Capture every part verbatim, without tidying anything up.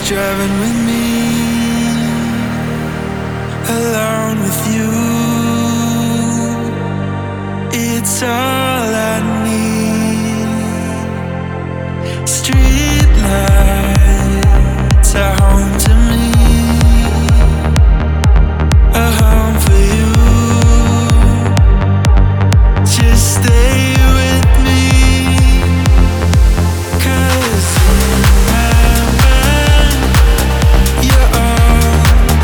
driving with me, alone with you. It's all I need. Street lights are home to me, a home for you. Just stay with me, 'cause in my mind you're all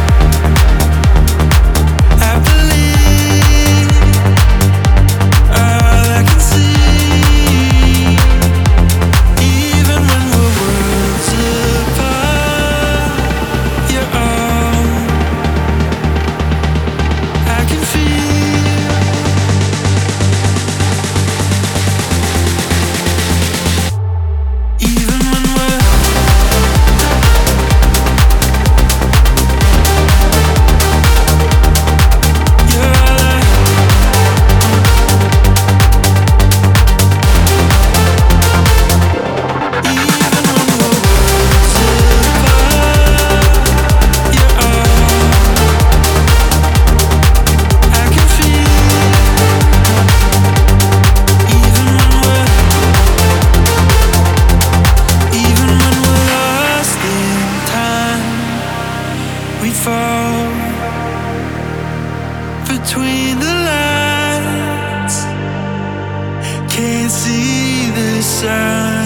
I believe, all I can see. Even when we're worlds apart, you're all I can feel. Even when we're you're all I even when we're worlds apart, you're all I can feel. Even when we're even when we're lost in time, we fall between the lines. Can't see the sign.